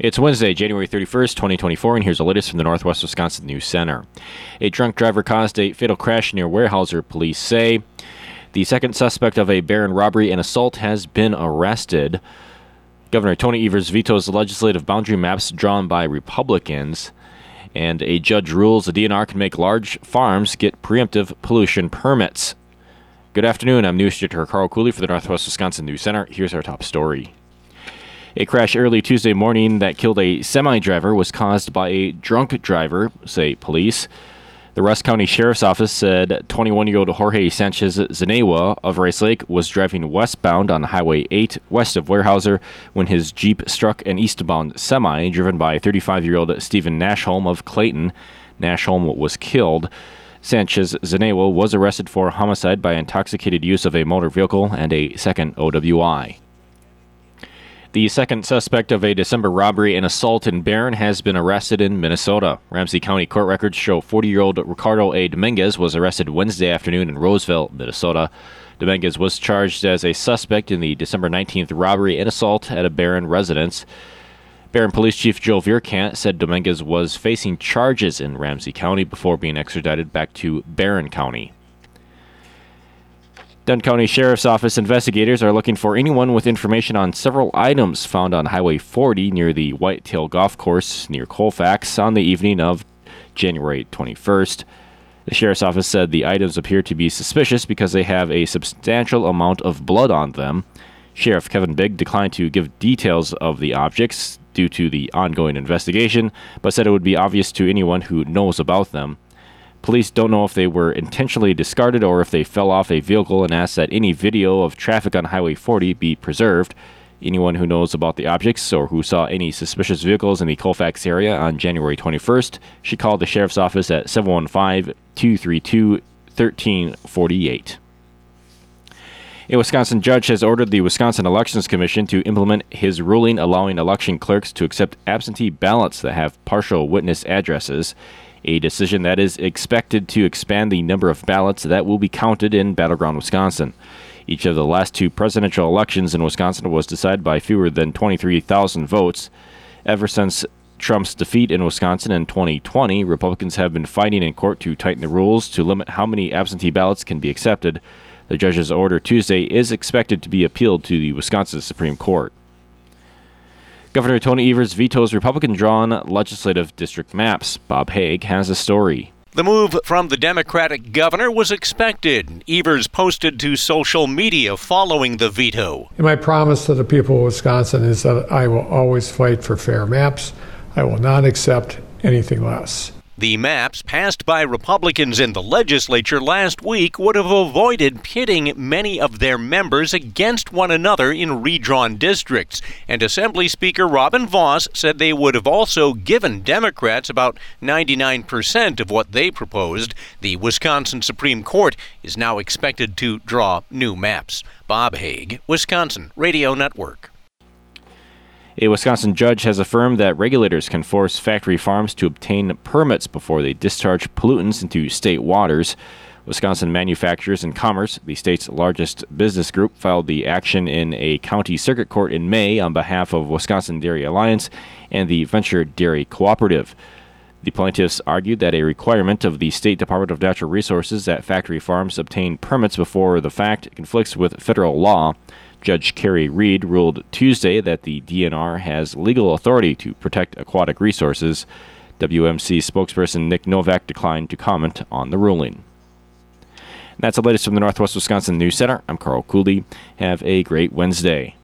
It's Wednesday, January 31st, 2024, and here's the latest from the Northwest Wisconsin News Center. A drunk driver caused a fatal crash near Weyerhaeuser, police say. The second suspect of a Barron robbery and assault has been arrested. Governor Tony Evers vetoes legislative boundary maps drawn by Republicans. And a judge rules the DNR can make large farms get preemptive pollution permits. Good afternoon, I'm News Editor Carl Cooley for the Northwest Wisconsin News Center. Here's our top story. A crash early Tuesday morning that killed a semi-driver was caused by a drunk driver, say police. The Rusk County Sheriff's Office said 21-year-old Jorge Sanchez Zenewa of Rice Lake was driving westbound on Highway 8 west of Weyerhaeuser when his Jeep struck an eastbound semi driven by 35-year-old Stephen Nashholm of Clayton. Nashholm was killed. Sanchez Zenewa was arrested for homicide by intoxicated use of a motor vehicle and a second OWI. The second suspect of a December robbery and assault in Barron has been arrested in Minnesota. Ramsey County court records show 40-year-old Ricardo A. Dominguez was arrested Wednesday afternoon in Roseville, Minnesota. Dominguez was charged as a suspect in the December 19th robbery and assault at a Barron residence. Barron Police Chief Joe Vierkant said Dominguez was facing charges in Ramsey County before being extradited back to Barron County. Dunn County Sheriff's Office investigators are looking for anyone with information on several items found on Highway 40 near the Whitetail Golf Course near Colfax on the evening of January 21st. The Sheriff's Office said the items appear to be suspicious because they have a substantial amount of blood on them. Sheriff Kevin Bigg declined to give details of the objects due to the ongoing investigation, but said it would be obvious to anyone who knows about them. Police don't know if they were intentionally discarded or if they fell off a vehicle and asked that any video of traffic on Highway 40 be preserved. Anyone who knows about the objects or who saw any suspicious vehicles in the Colfax area on January 21st should call the Sheriff's Office at 715-232-1348. A Wisconsin judge has ordered the Wisconsin Elections Commission to implement his ruling allowing election clerks to accept absentee ballots that have partial witness addresses. A decision that is expected to expand the number of ballots that will be counted in battleground Wisconsin. Each of the last two presidential elections in Wisconsin was decided by fewer than 23,000 votes. Ever since Trump's defeat in Wisconsin in 2020, Republicans have been fighting in court to tighten the rules to limit how many absentee ballots can be accepted. The judge's order Tuesday is expected to be appealed to the Wisconsin Supreme Court. Governor Tony Evers vetoes Republican-drawn legislative district maps. Bob Haig has a story. The move from the Democratic governor was expected. Evers posted to social media following the veto. And my promise to the people of Wisconsin is that I will always fight for fair maps. I will not accept anything less. The maps passed by Republicans in the legislature last week would have avoided pitting many of their members against one another in redrawn districts. And Assembly Speaker Robin Vos said they would have also given Democrats about 99% of what they proposed. The Wisconsin Supreme Court is now expected to draw new maps. Bob Haig, Wisconsin Radio Network. A Wisconsin judge has affirmed that regulators can force factory farms to obtain permits before they discharge pollutants into state waters. Wisconsin Manufacturers and Commerce, the state's largest business group, filed the action in a county circuit court in May on behalf of Wisconsin Dairy Alliance and the Venture Dairy Cooperative. The plaintiffs argued that a requirement of the State Department of Natural Resources that factory farms obtain permits before the fact conflicts with federal law. Judge Carrie Reed ruled Tuesday that the DNR has legal authority to protect aquatic resources. WMC spokesperson Nick Novak declined to comment on the ruling. And that's the latest from the Northwest Wisconsin News Center. I'm Carl Cooley. Have a great Wednesday.